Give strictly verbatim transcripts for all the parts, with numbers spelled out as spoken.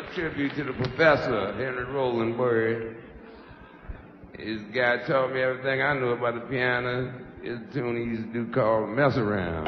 tribute to the professor, Henry Rosenberg. His guy taught me everything I knew about the piano. His tune he used to do called Mess Around.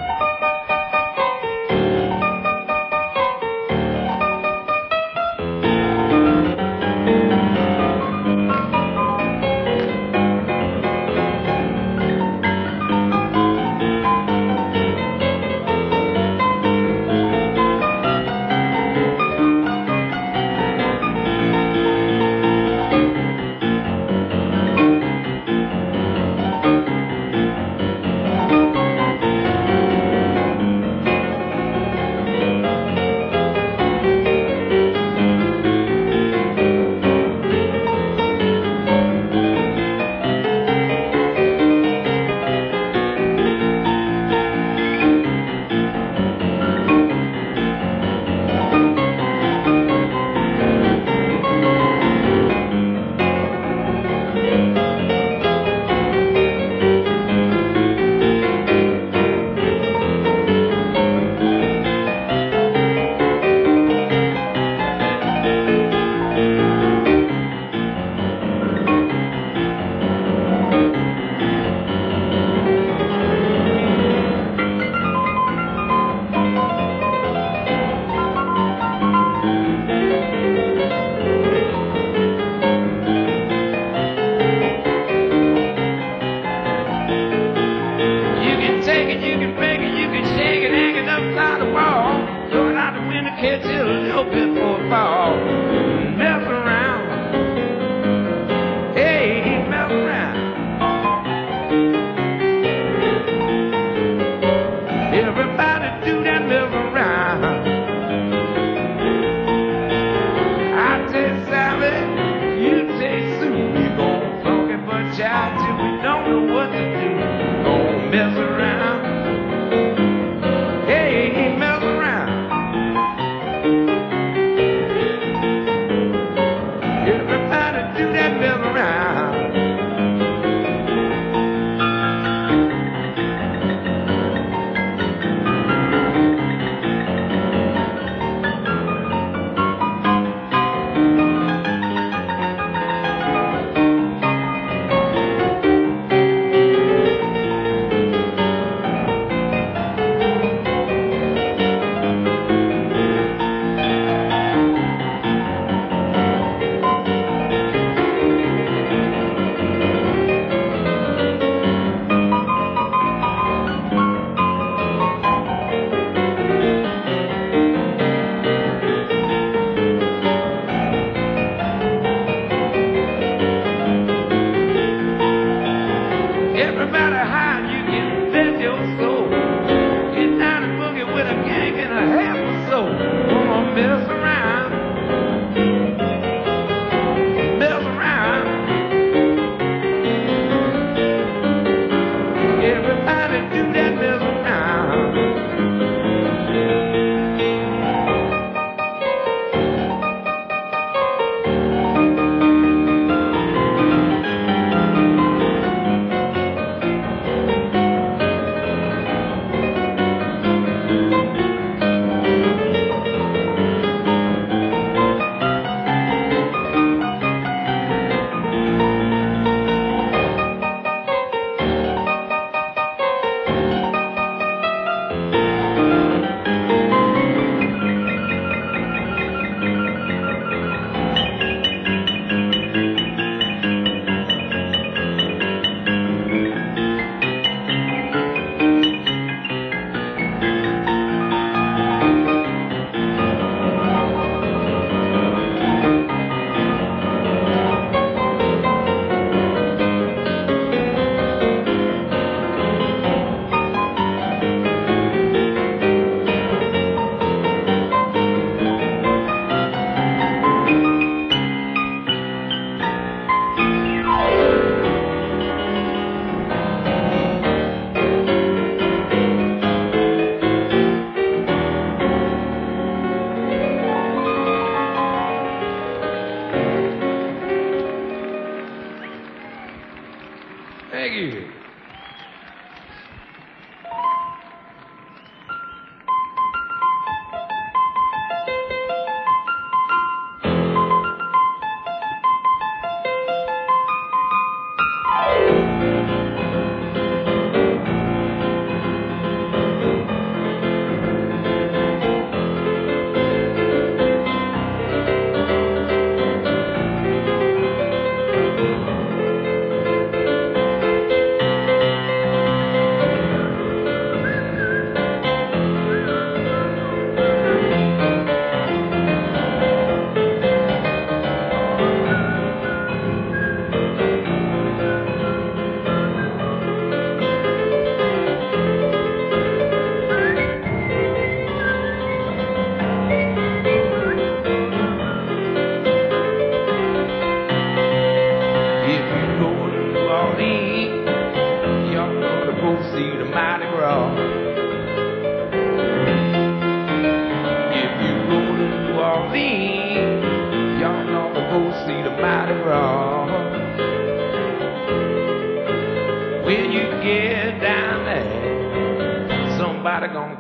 Thank you.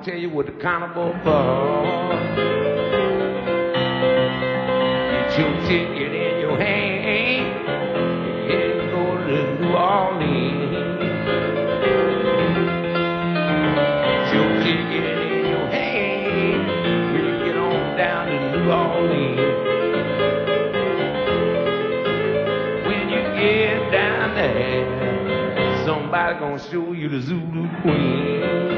gonna tell you what the carnival for. Get your ticket in your hand and go to New Orleans. Get your ticket in your hand and get on down to New Orleans. When you get down there, somebody gonna show you the Zulu Queen.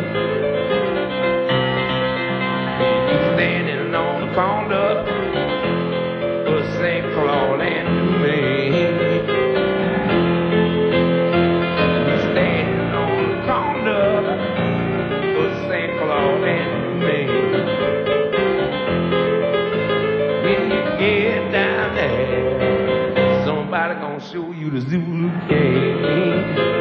Standing on the corner of Saint Claude and Maine. Standing on the corner of Saint Claude and Maine. When you get down there, somebody gonna show you the Zulu game.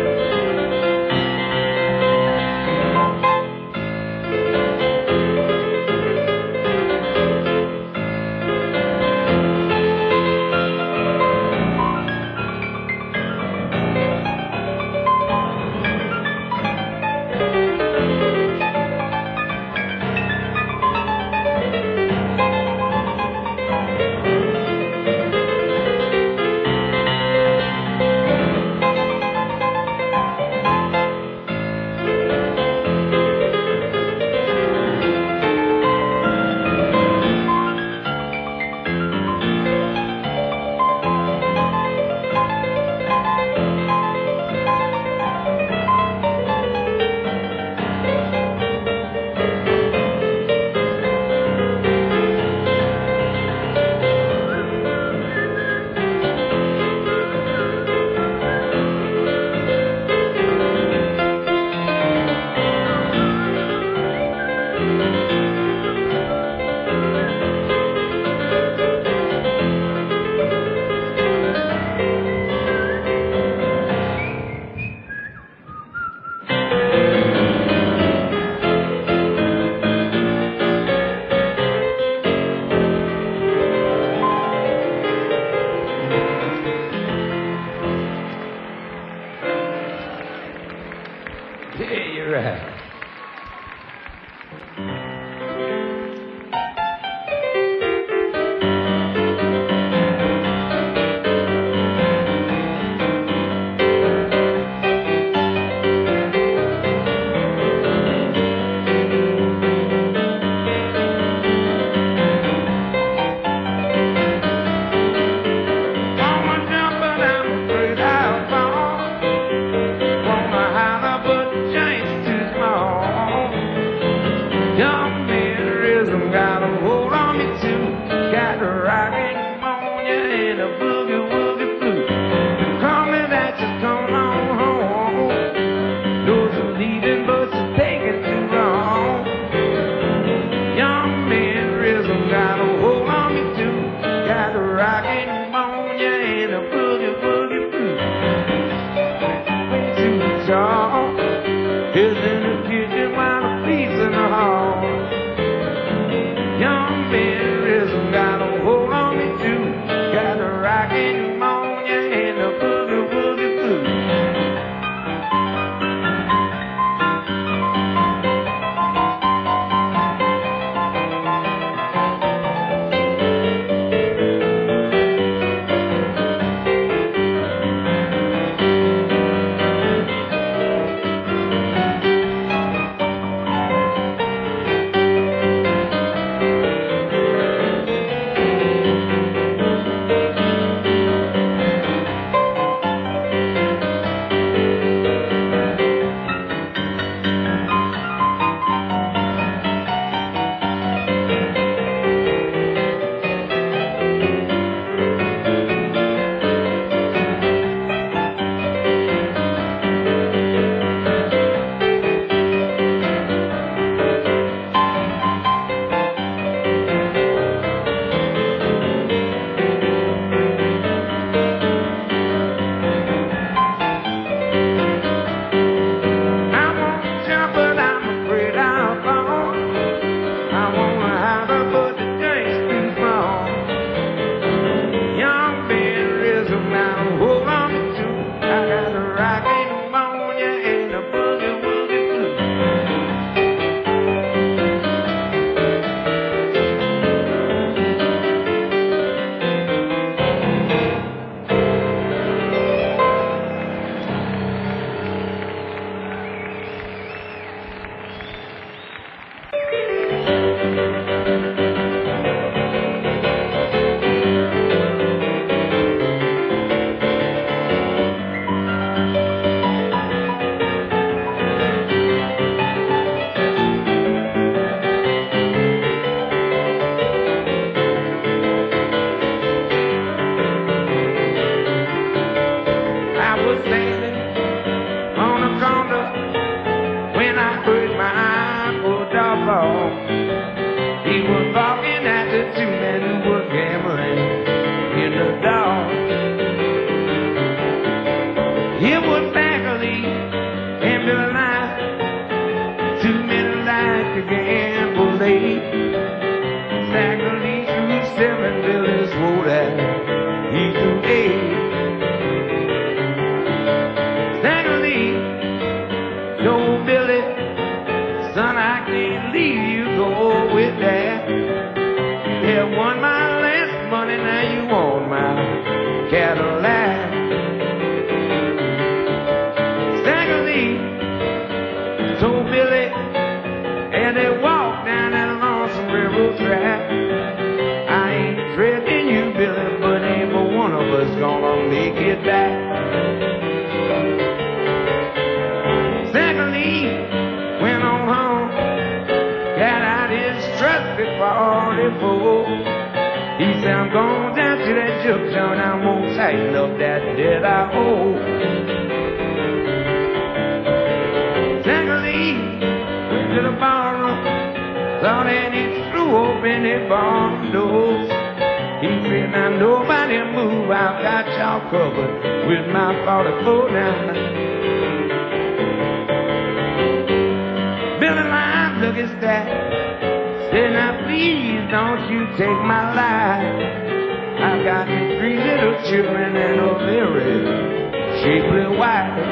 the dog. It was Staggerly and Billy Knight, two men like to gamble late. Staggerly threw seven, Billy swore that he threw eight. Staggerly told Billy, son, I can't leave you go with that. You have won my last money, now you want my Cadillac. Staggerly told Billy, and they walked down that lonesome railroad track. I ain't threatening you, Billy, but ain't but one of us gonna make it back. Staggerly went on home, got out his trusty forty-four. He said, I'm going down to that juke joint, I'm gonna tighten up that debt I owe. Staggerly went to the barroom, thought and he threw open the barn doors. He said, now nobody move, I've got y'all covered with my forty-four now. Billy Lime look at that, said, now please don't you take my life. I've got me three little children and a very shapely wife.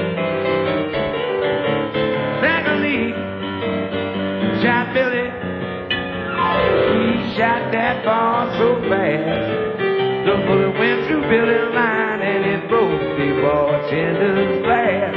Staggerly shot Billy, he shot that ball so fast. The bullet went through Billy's line and it broke the bartender's glass.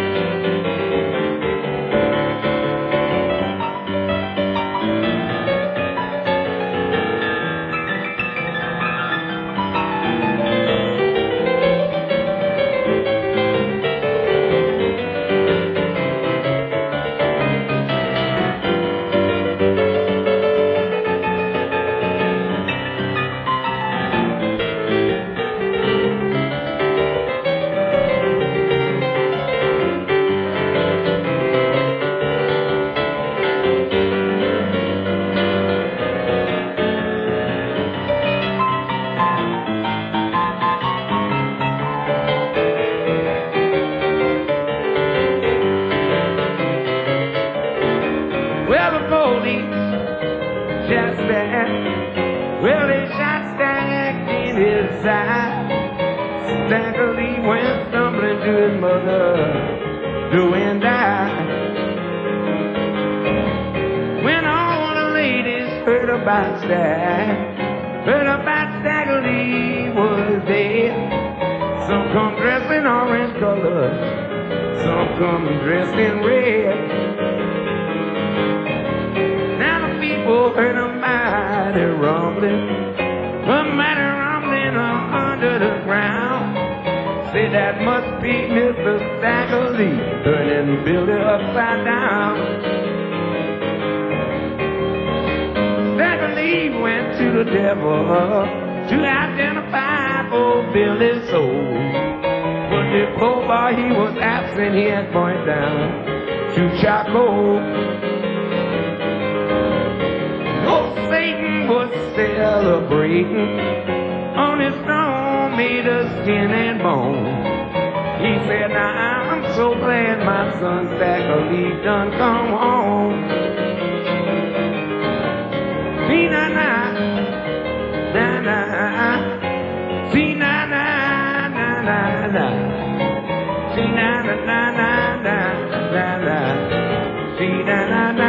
Well, the police shot Stag. Well, they shot Stag in his side. Staggerly went stumbling to his mother, doing die. When all the ladies heard about Stag, heard about Staggerly was dead. Some come dressed in orange colors, some come dressed in red. People heard a mighty rumbling, a mighty rumbling under the ground. Say that must be Mister Staggerly turning Billy upside down. Staggerly went to the devil to identify old Billy's soul. But the poor boy, he was absent, he had pointed down to charcoal. Satan was celebrating on his throne made of skin and bone. He said, now I'm so glad my son Staggerly done come home. See na na, na na, see na na, na na na, see na na na na na na na, see na na na.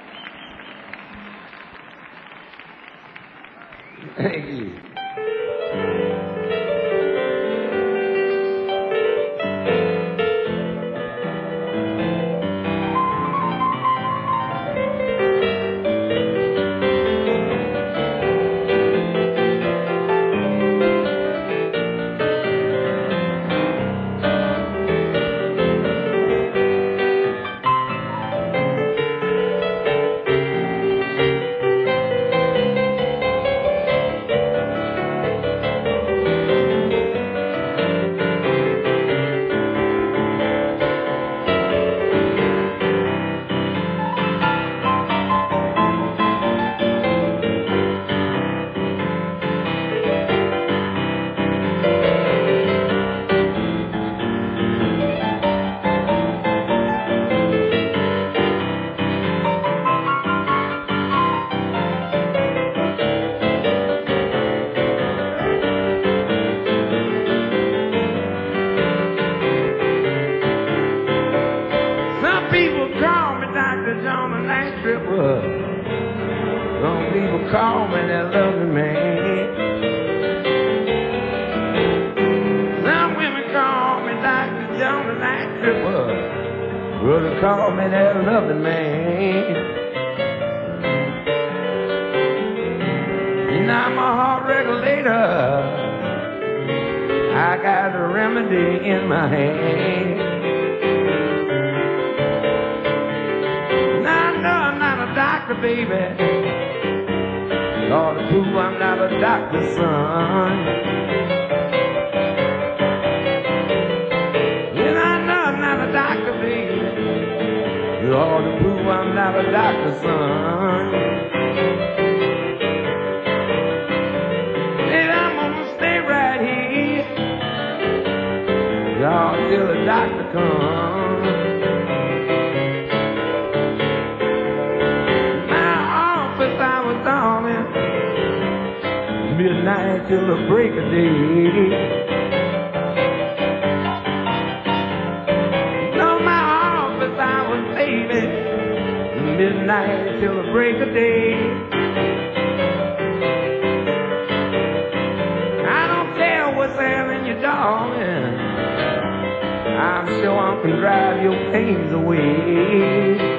Thank you. Brother called me that loving man. Some women call me Doctor John the Night Tripper. Brother called me that loving man. And I'm a heart regulator. I got a remedy in my hand. Now I know I'm not a doctor, baby. Lord, to prove I'm not a doctor's son. And I know I'm not a doctor, baby. Lord, to prove I'm not a doctor's son. And I'm gonna stay right here, y'all, till the doctor comes. My office hours on it, midnight till the break of day. No, my office hours, baby, midnight till the break of day. I don't care what's there in your darling, I'm sure I can drive your pains away.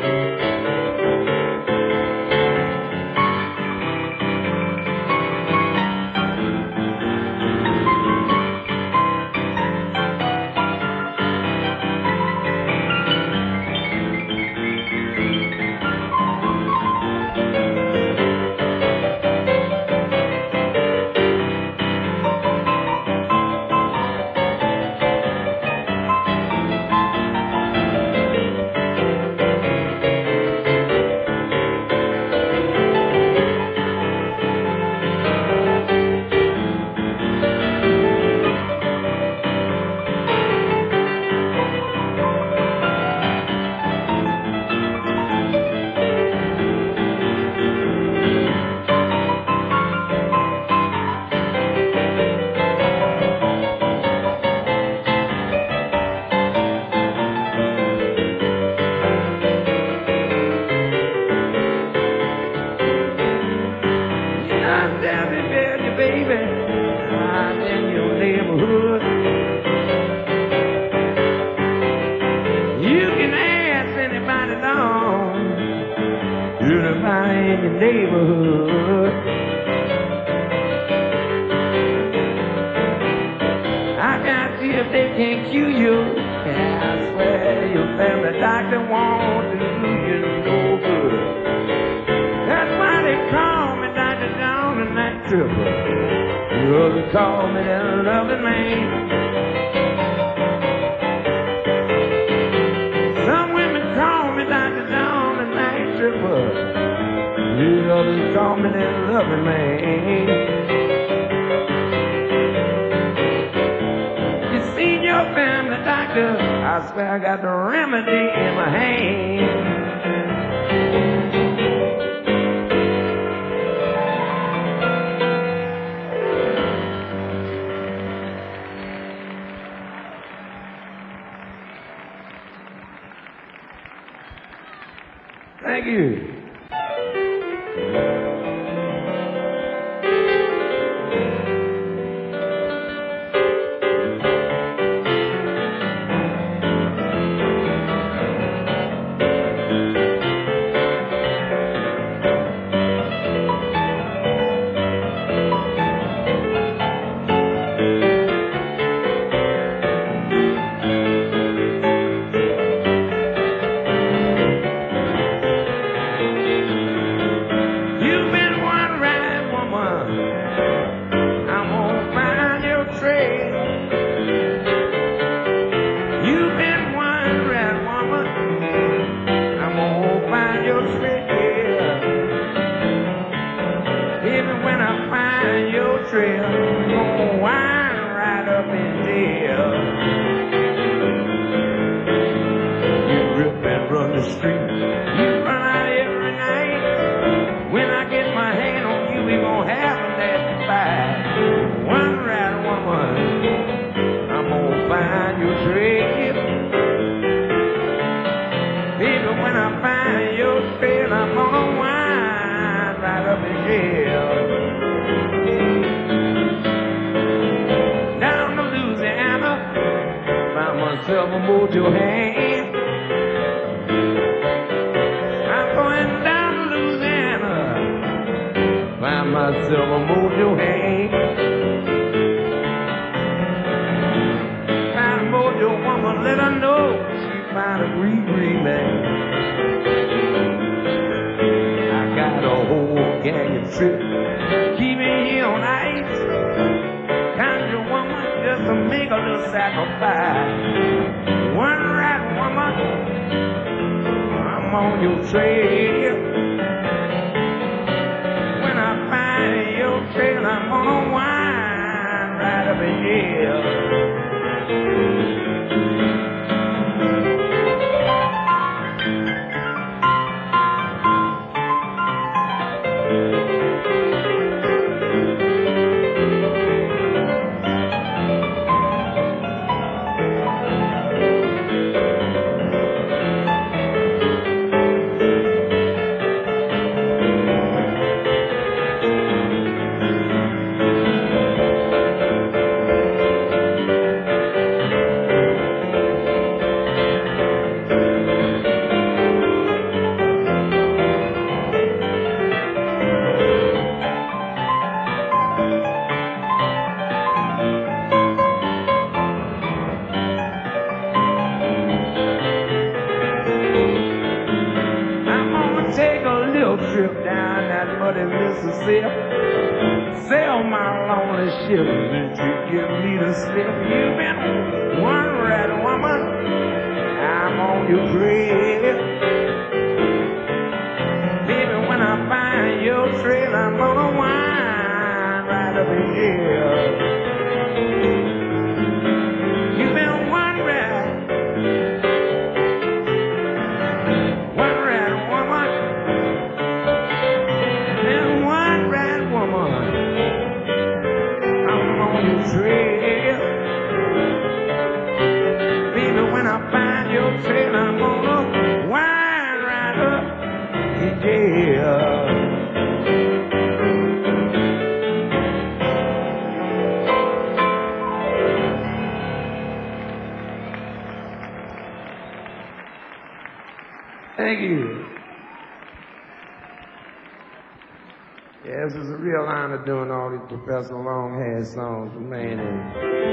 Thank you. myself a mojo hand. I'm going down to Louisiana, find myself a mojo hand. Find a mojo woman, let her know she find a green green man. I got a whole gang of tricks, keep me here on ice. Conjure woman, just to make a little sacrifice. One right woman, I'm on your trail. When I find your trail, I'm gonna wind right up in here. Trip down that muddy Mississippi, sail my lonely ship and you give me the slip. You've been one red woman, I'm on your trail. Baby, when I find your trail, I'm gonna wind right up in here. You've been one red, one red woman. Trail. Baby, when I find your trail, I'm gonna wind right up in jail. Thank you. Yes, it's a real honor doing all these Professor Longhair songs for Mayonnaise.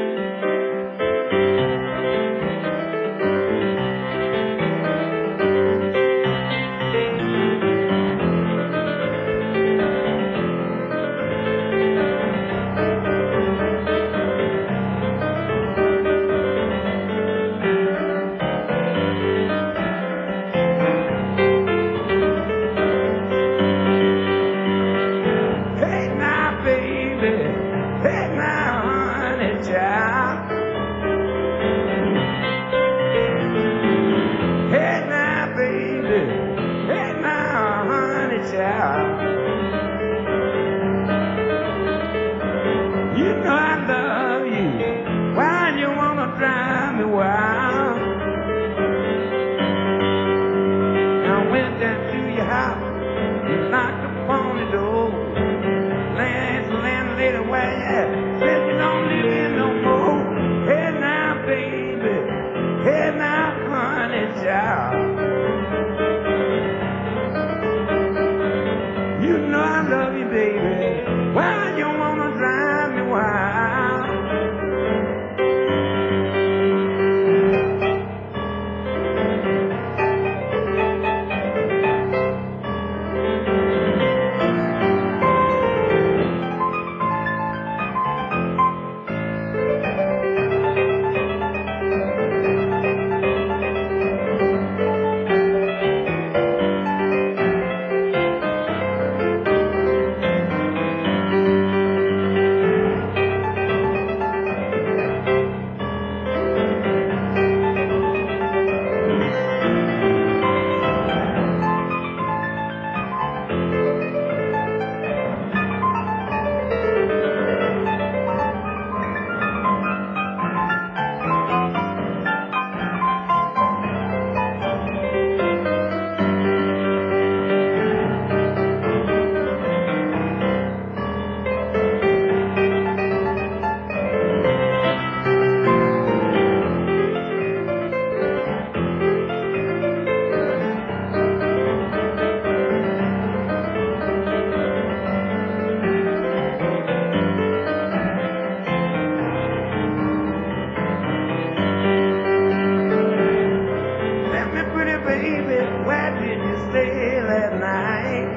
Where did you stay last night?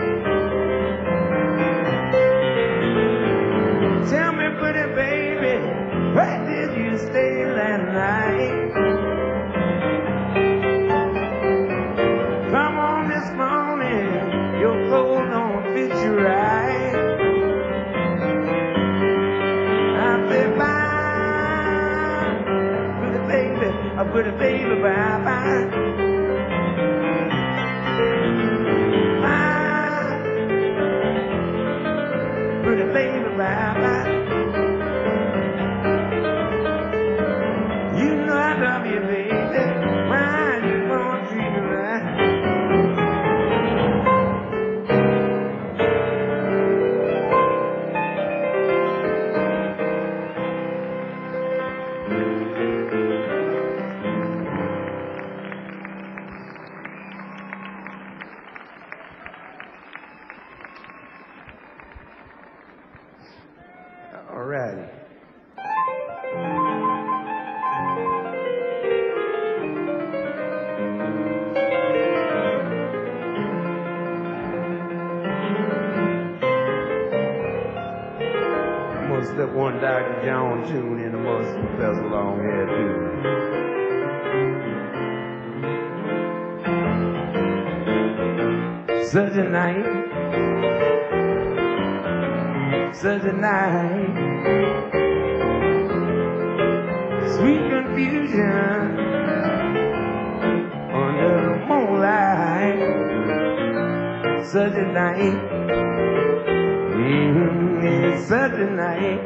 Tell me, pretty baby, where did you stay last night? Come on this morning, your clothes don't fit you right. I say bye, pretty baby, a pretty baby, bye bye. Bye, pretty baby, bye bye. You know I love you, baby. Why you gonna treat me right? All righty. I'm gonna slip one Doctor John tune in amongst the Professor Longhair too. Such a night, such a night, sweet confusion under the moonlight. Such a night, mm-hmm, it's such a night.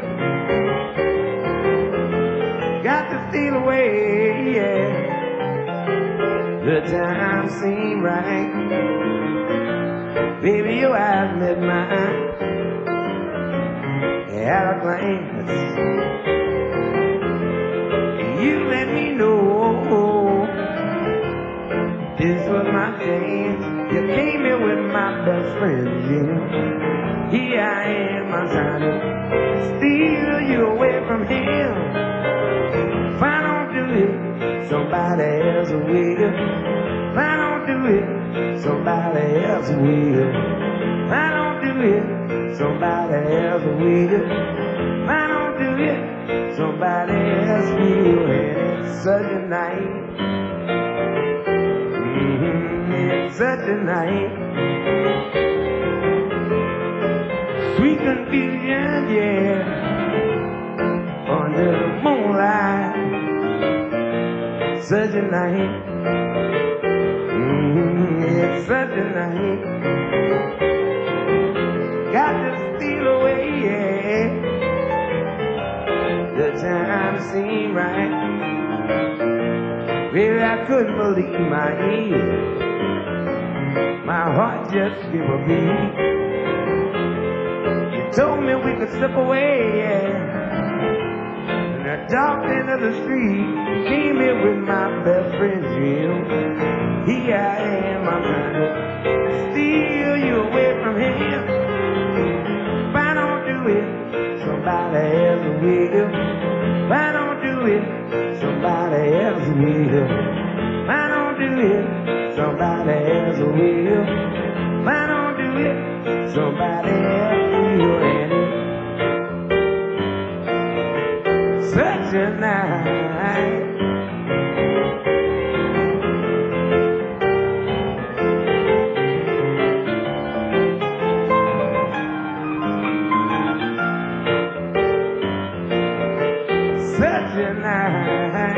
Got to steal away, yeah. The time seemed right. Baby, your eyes met mine at a glance. You let me know this was my chance. You came here with my best friend, Jim. Here I am, I'm trying to steal you away from him. If I don't do it, somebody else will. If I don't do it, somebody else will. If I don't do it, somebody else will. If I don't do it, somebody else will. And it's such a night. Mm-hmm, it's such a night. Sweet confusion, yeah. Under the moonlight. Such a night. Mm-hmm, it's such a night. Got to steal away, yeah. The time seemed right. Really, I couldn't believe my ears. My heart just gave a beat. You told me we could slip away, yeah. In the dark end of the street, came here with my best friend Jim. Here I am, I'm trying to steal you away from him. If I don't do it, somebody else will. If I don't do it, somebody else will. If I don't do it, somebody else will. If I don't do it, somebody else will. And it's such a night. Such a night.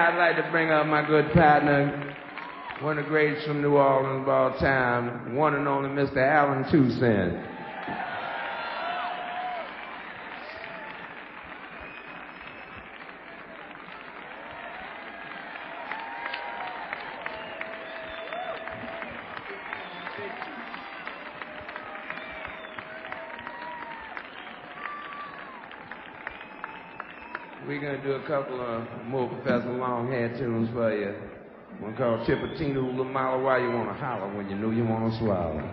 I'd like to bring up my good partner, one of the greats from New Orleans of all time, one and only Mister Allen Toussaint. We're going to do a couple of more Professor Longhair tunes for you. One called Chipatina Ula Mala, why you want to holler when you know you want to swallow.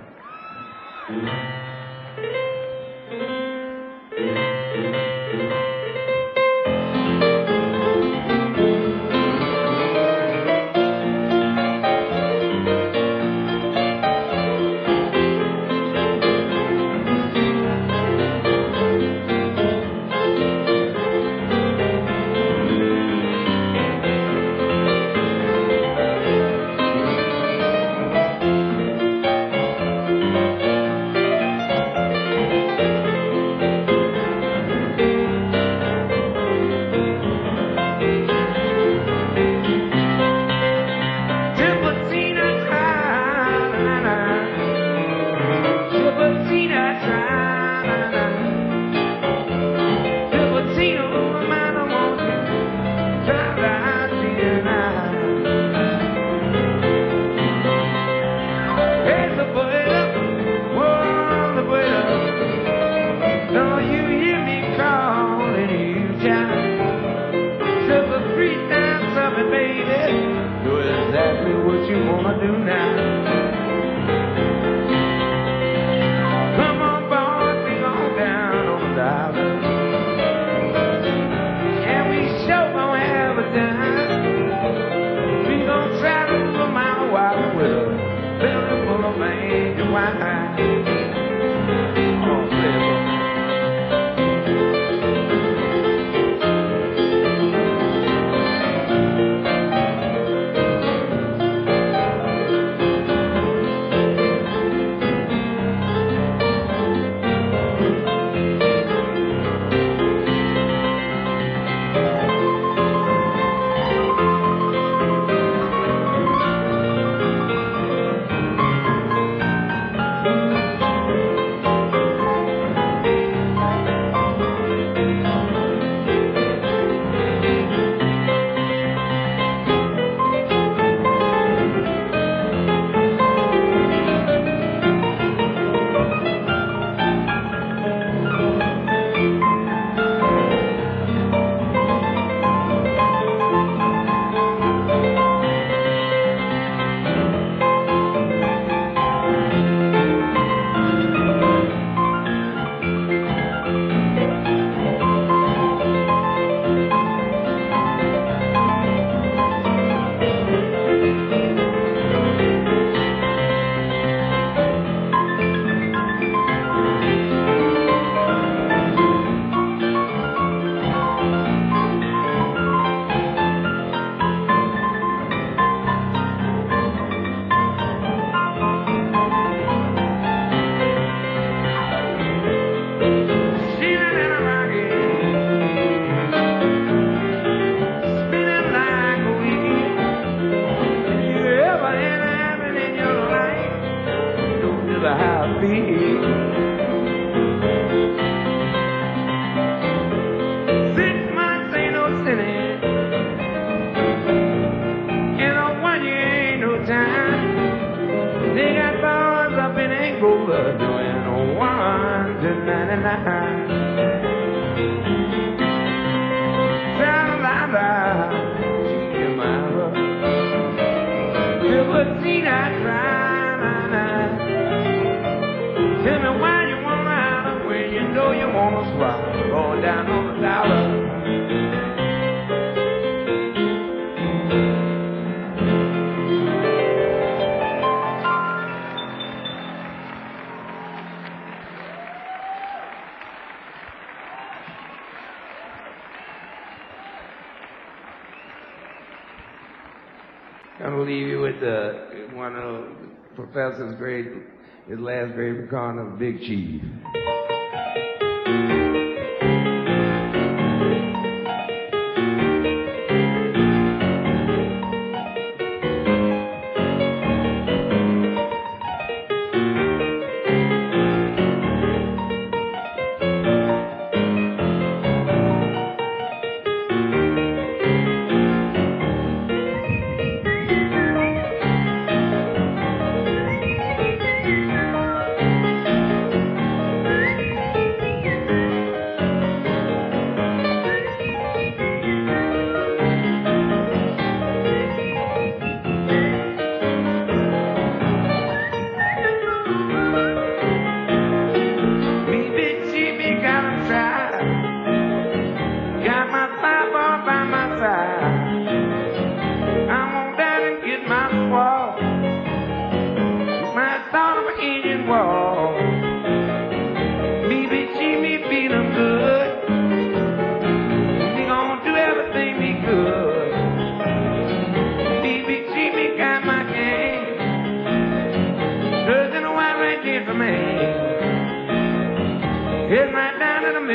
I'm going to leave you with uh, one of the professor's great, his last great record of Big Chief.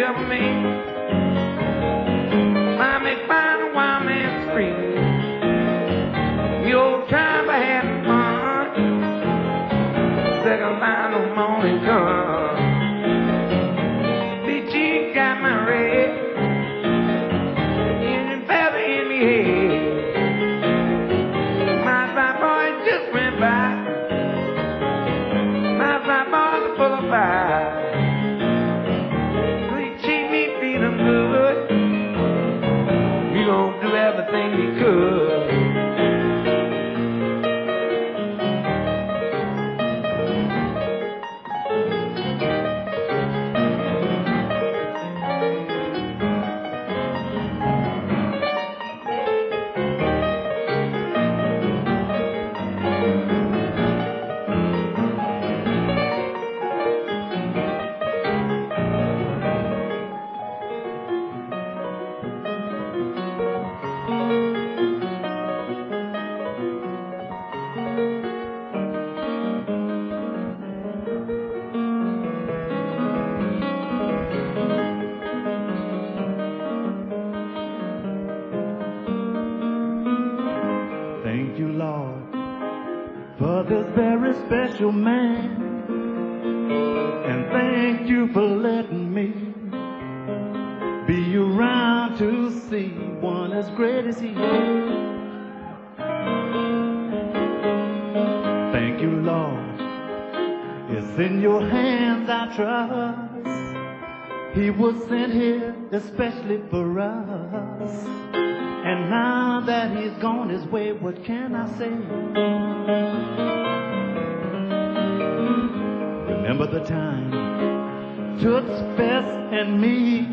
help me. I may find a wild man's free. The old time I had fun. Second line of morning come. Big G got my red. Engine feather in me head. My five boys just went by. My five boys are full of fire. They treat me, feed them good. We gon' do everything we could. Special man, and thank you for letting me be around to see one as great as he is. Thank you, Lord. It's in your hands I trust. He was sent here especially for us, and now that he's gone his way, what can I say? Remember the time, Toots, Fess, and me.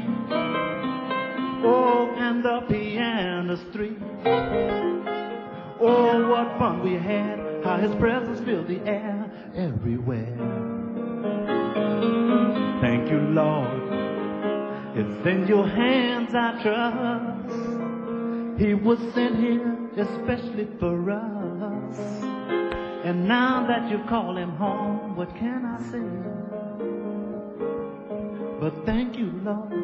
Oh, and the pianos three. Oh, what fun we had, how his presence filled the air everywhere. Thank you, Lord. It's in your hands I trust. He was sent here especially for us. And now that you call him home, what can I say? But thank you, Lord.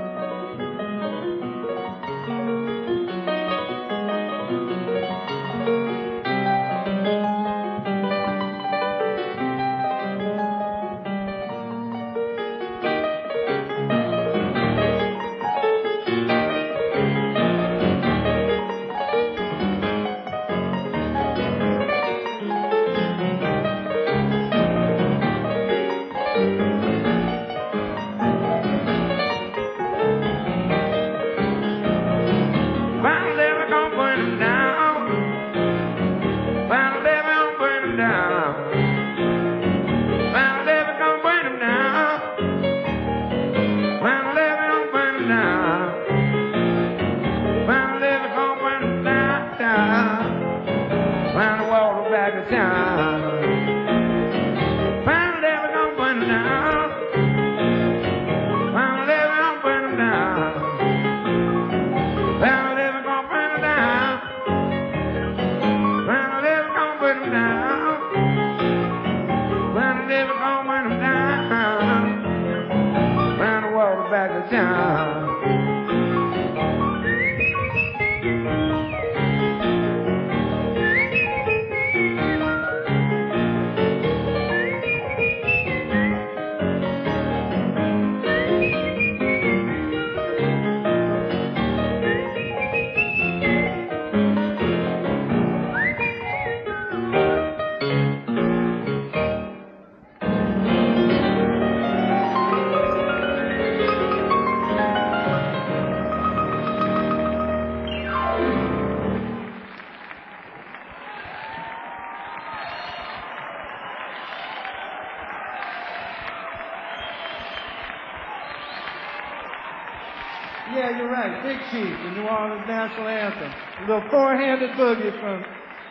Yeah, you're right. Big Chief, the New Orleans National Anthem. A little four-handed boogie from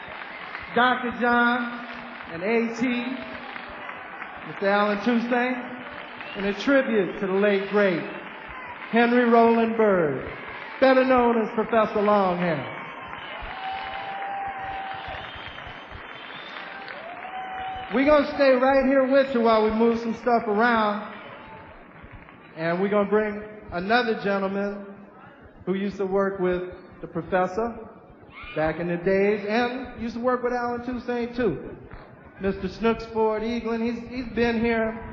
Doctor John and A T, Mister Alan Toussaint, and a tribute to the late, great Henry Roland Byrd, better known as Professor Longhair. We're going to stay right here with you while we move some stuff around. And we're going to bring another gentleman who used to work with the professor back in the days and used to work with Alan Toussaint too. Mister Snooks Ford Eaglin. He's, he's been here